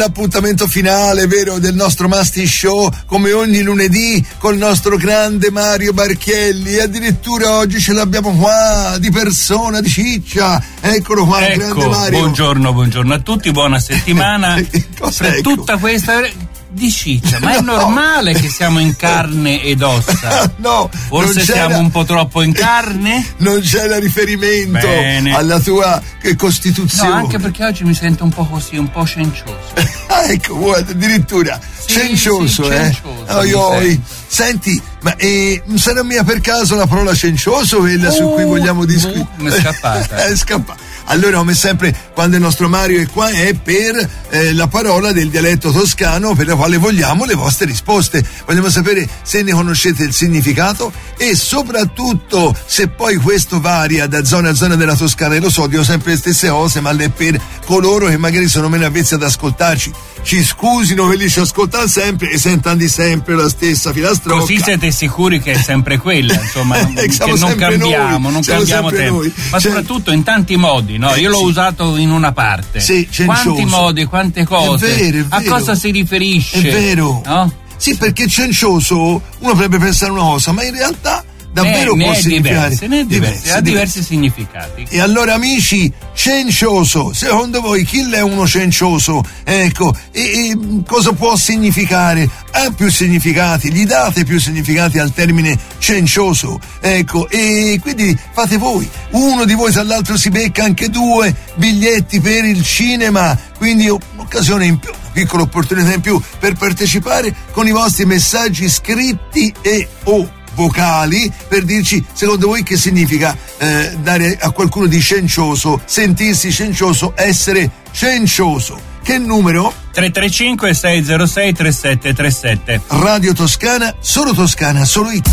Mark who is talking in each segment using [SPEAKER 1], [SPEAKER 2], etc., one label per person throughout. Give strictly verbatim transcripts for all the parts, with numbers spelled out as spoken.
[SPEAKER 1] l'appuntamento finale, vero, del nostro Masti Show, come ogni lunedì, col nostro grande Mario Barchielli. E addirittura oggi ce l'abbiamo qua, di persona, di ciccia. Eccolo qua,
[SPEAKER 2] ecco,
[SPEAKER 1] grande Mario.
[SPEAKER 2] Buongiorno, buongiorno a tutti, buona settimana. Per
[SPEAKER 1] ecco?
[SPEAKER 2] tutta questa di ciccia, ma
[SPEAKER 1] no.
[SPEAKER 2] è normale che siamo in carne ed ossa?
[SPEAKER 1] No,
[SPEAKER 2] forse siamo un po' troppo in carne?
[SPEAKER 1] Non c'era riferimento
[SPEAKER 2] Bene.
[SPEAKER 1] alla tua che costituzione.
[SPEAKER 2] No, anche perché oggi mi sento un po' così, un po' cencioso.
[SPEAKER 1] Ah, ecco, guarda, addirittura
[SPEAKER 2] sì,
[SPEAKER 1] cencioso,
[SPEAKER 2] sì,
[SPEAKER 1] eh?
[SPEAKER 2] cencioso,
[SPEAKER 1] Oi, oi. Senti, ma eh, sarà mia per caso la parola cencioso quella uh, su cui vogliamo discutere?
[SPEAKER 2] Mi è scappata.
[SPEAKER 1] È scappata. Allora, come sempre, quando il nostro Mario è qua, è per eh, la parola del dialetto toscano per la quale vogliamo le vostre risposte. Vogliamo sapere se ne conoscete il significato e soprattutto se poi questo varia da zona a zona della Toscana. E lo so, dico sempre le stesse cose, ma è per coloro che magari sono meno avvezzi ad ascoltarci. Ci scusino quelli che ci ascoltano sempre e sentano di sempre la stessa filastrocca.
[SPEAKER 2] Così siete sicuri che è sempre quella, insomma, che non cambiamo,
[SPEAKER 1] noi.
[SPEAKER 2] non
[SPEAKER 1] Siamo
[SPEAKER 2] cambiamo tempo.
[SPEAKER 1] Noi.
[SPEAKER 2] Ma
[SPEAKER 1] cioè,
[SPEAKER 2] soprattutto in tanti modi, no?
[SPEAKER 1] Eh,
[SPEAKER 2] Io l'ho
[SPEAKER 1] sì.
[SPEAKER 2] usato in una parte.
[SPEAKER 1] Sì, cencioso.
[SPEAKER 2] Quanti modi, quante cose.
[SPEAKER 1] È vero, è
[SPEAKER 2] a
[SPEAKER 1] vero.
[SPEAKER 2] cosa si riferisce?
[SPEAKER 1] È vero.
[SPEAKER 2] No?
[SPEAKER 1] Sì, perché cencioso uno potrebbe pensare una cosa, ma in realtà davvero
[SPEAKER 2] ne
[SPEAKER 1] può
[SPEAKER 2] è
[SPEAKER 1] significare
[SPEAKER 2] diverse, ne è diverse,
[SPEAKER 1] diversi,
[SPEAKER 2] ha diversi
[SPEAKER 1] diversi.
[SPEAKER 2] significati.
[SPEAKER 1] E allora, amici, cencioso, secondo voi chi è uno cencioso? Ecco, e, e cosa può significare? Ha più significati, gli date più significati al termine cencioso, ecco, e quindi fate voi. Uno di voi tra l'altro si becca anche due biglietti per il cinema, quindi un'occasione in più, una piccola opportunità in più per partecipare con i vostri messaggi scritti e o vocali per dirci secondo voi che significa eh, dare a qualcuno di cencioso, sentirsi cencioso, essere cencioso. Che numero?
[SPEAKER 2] tre tre cinque sei zero sei tre sette tre sette.
[SPEAKER 1] Radio Toscana, solo Toscana, solo it.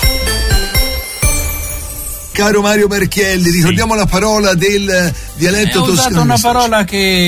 [SPEAKER 1] Caro Mario Barchielli, sì. Ricordiamo la parola del dialetto toscano.
[SPEAKER 2] Ho usato una parola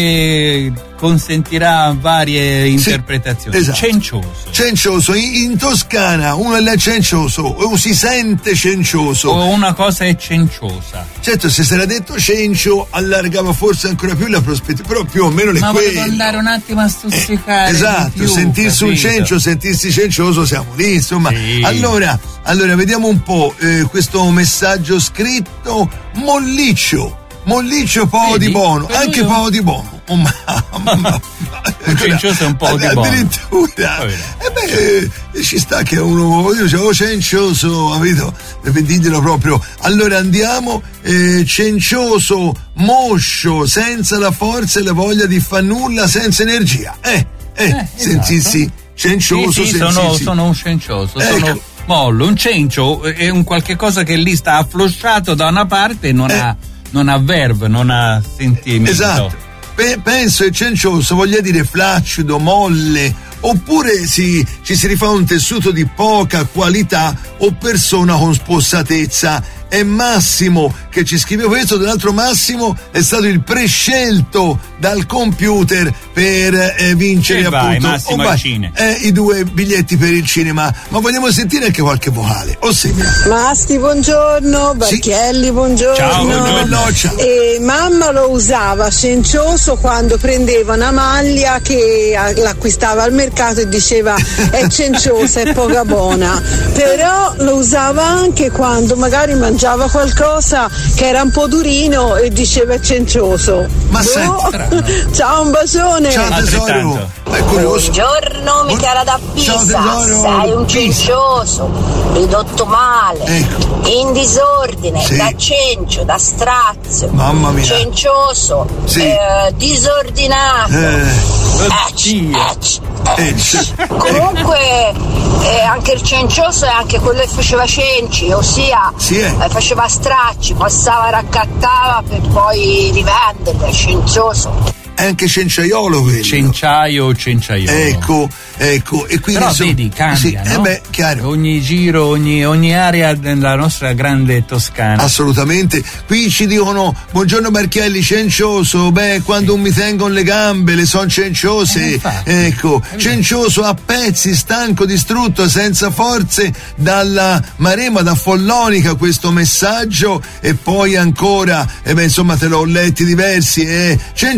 [SPEAKER 2] che consentirà varie interpretazioni.
[SPEAKER 1] Esatto.
[SPEAKER 2] Cencioso.
[SPEAKER 1] Cencioso, in, in Toscana uno è cencioso, o si sente cencioso.
[SPEAKER 2] O una cosa è cenciosa.
[SPEAKER 1] Certo, se si era detto cencio allargava forse ancora più la prospettiva, però più o meno le
[SPEAKER 2] Ma
[SPEAKER 1] quello.
[SPEAKER 2] volevo andare un attimo a stuzzicare.
[SPEAKER 1] Eh, esatto,
[SPEAKER 2] più,
[SPEAKER 1] sentirsi
[SPEAKER 2] capito?
[SPEAKER 1] un cencio, sentirsi cencioso, siamo lì, insomma.
[SPEAKER 2] Sì.
[SPEAKER 1] Allora, allora vediamo un po' eh, questo messaggio scritto: molliccio, molliccio po'
[SPEAKER 2] Vedi?
[SPEAKER 1] di buono,
[SPEAKER 2] Per
[SPEAKER 1] anche
[SPEAKER 2] lui-
[SPEAKER 1] po' di buono. Oh, mamma.
[SPEAKER 2] Un cencioso è un po' di buono.
[SPEAKER 1] Addirittura. E beh, eh, ci sta che uno dice oh cencioso, capito? Per dirglielo proprio. Allora andiamo, eh, cencioso, moscio, senza la forza e la voglia di far nulla, senza energia. Eh, eh,
[SPEAKER 2] Eh,
[SPEAKER 1] sentirsi
[SPEAKER 2] esatto.
[SPEAKER 1] cencioso,
[SPEAKER 2] sì, sì,
[SPEAKER 1] sentirsi...
[SPEAKER 2] sono, sono un cencioso,
[SPEAKER 1] Ecco.
[SPEAKER 2] sono mollo. Un cencio è un qualche cosa che lì sta afflosciato da una parte e non
[SPEAKER 1] Eh.
[SPEAKER 2] ha non ha verve, non ha sentimento.
[SPEAKER 1] Esatto. Pe- penso che cencioso voglia dire flaccido, molle, oppure si, ci si rifà un tessuto di poca qualità o persona con spossatezza. È Massimo che ci scrive questo, dall'altro Massimo è stato il prescelto dal computer per eh, vincere
[SPEAKER 2] E vai,
[SPEAKER 1] appunto
[SPEAKER 2] Massimo,
[SPEAKER 1] oh, vai,
[SPEAKER 2] al cinema.
[SPEAKER 1] eh, i due biglietti per il cinema. Ma vogliamo sentire anche qualche vocale? O sì.
[SPEAKER 3] Masti, buongiorno, Barchielli, buongiorno.
[SPEAKER 2] Ciao, buongiorno.
[SPEAKER 1] Belloccia.
[SPEAKER 3] E mamma lo usava cencioso quando prendeva una maglia che l'acquistava al mercato e diceva è cenciosa, è poca buona. Però lo usava anche quando magari mangiava qualcosa che era un po' durino e diceva è cencioso.
[SPEAKER 1] Ma
[SPEAKER 3] Boh.
[SPEAKER 1] senti,
[SPEAKER 3] Ciao, un bacione.
[SPEAKER 1] ciao tesoro.
[SPEAKER 2] Altrettanto.
[SPEAKER 1] È curioso.
[SPEAKER 4] Buongiorno Michela da Pisa,
[SPEAKER 1] Ciao, tesoro.
[SPEAKER 4] sei un
[SPEAKER 1] Pisa.
[SPEAKER 4] cencioso, ridotto male,
[SPEAKER 1] Ecco.
[SPEAKER 4] in disordine,
[SPEAKER 1] Sì.
[SPEAKER 4] da cencio, da strazio,
[SPEAKER 1] Mamma mia.
[SPEAKER 4] cencioso,
[SPEAKER 1] Sì.
[SPEAKER 4] eh, disordinato,
[SPEAKER 1] Eh,
[SPEAKER 4] ec,
[SPEAKER 2] Oddio.
[SPEAKER 4] ec,
[SPEAKER 1] eh,
[SPEAKER 4] ec.
[SPEAKER 1] sì.
[SPEAKER 4] Comunque eh, anche il cencioso è anche quello che faceva cenci, ossia
[SPEAKER 1] Sì, eh.
[SPEAKER 4] eh, faceva stracci, passava, raccattava per poi rivenderli, è cencioso.
[SPEAKER 1] È anche cenciaiolo quello.
[SPEAKER 2] Cenciaio o cenciaiolo.
[SPEAKER 1] Ecco, ecco. E quindi
[SPEAKER 2] Però
[SPEAKER 1] insomma,
[SPEAKER 2] vedi, cambia,
[SPEAKER 1] sì,
[SPEAKER 2] no?
[SPEAKER 1] eh beh, chiaro.
[SPEAKER 2] Ogni giro, ogni, ogni area della nostra grande Toscana.
[SPEAKER 1] Assolutamente. Qui ci dicono buongiorno Barchielli, cencioso. Beh, quando mi tengono le gambe le son cenciose.
[SPEAKER 2] Eh, infatti.
[SPEAKER 1] Ecco, cencioso a pezzi, stanco, distrutto, senza forze dalla marema, da Follonica questo messaggio. E poi ancora, e beh, insomma, te l'ho letti diversi. Eh. Cencioso vuol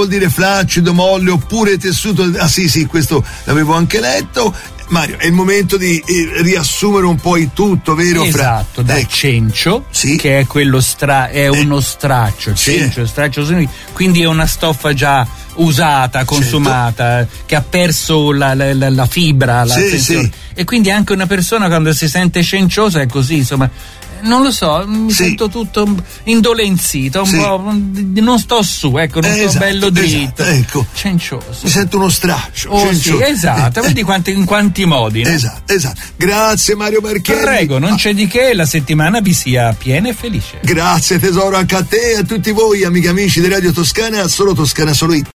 [SPEAKER 1] vuol dire flaccido, molle oppure tessuto. Ah sì, sì, questo l'avevo anche letto. Mario, è il momento di eh, riassumere un po' il tutto, vero?
[SPEAKER 2] Esatto,
[SPEAKER 1] Fra...
[SPEAKER 2] da
[SPEAKER 1] ecco.
[SPEAKER 2] cencio,
[SPEAKER 1] sì.
[SPEAKER 2] che è quello stra- è
[SPEAKER 1] eh.
[SPEAKER 2] uno straccio,
[SPEAKER 1] sì.
[SPEAKER 2] cencio, straccio, quindi è una stoffa già usata, consumata, certo. che ha perso la, la, la, la fibra, la
[SPEAKER 1] sì,
[SPEAKER 2] tensione.
[SPEAKER 1] Sì.
[SPEAKER 2] E quindi anche una persona quando si sente cenciosa è così, insomma. Non lo so, mi sì. sento tutto indolenzito, un sì. po', non sto su, ecco, non
[SPEAKER 1] esatto,
[SPEAKER 2] sto bello dritto.
[SPEAKER 1] Esatto, ecco.
[SPEAKER 2] Cencioso.
[SPEAKER 1] Mi sento uno straccio.
[SPEAKER 2] Oh, sì, esatto, vedi quanti, in quanti modi, no?
[SPEAKER 1] Esatto, esatto. Grazie Mario Marchesi.
[SPEAKER 2] Prego, non c'è di che, la settimana vi sia piena e felice.
[SPEAKER 1] Grazie tesoro, anche a te e a tutti voi, amiche e amici di Radio Toscana, solo Toscana, solo It.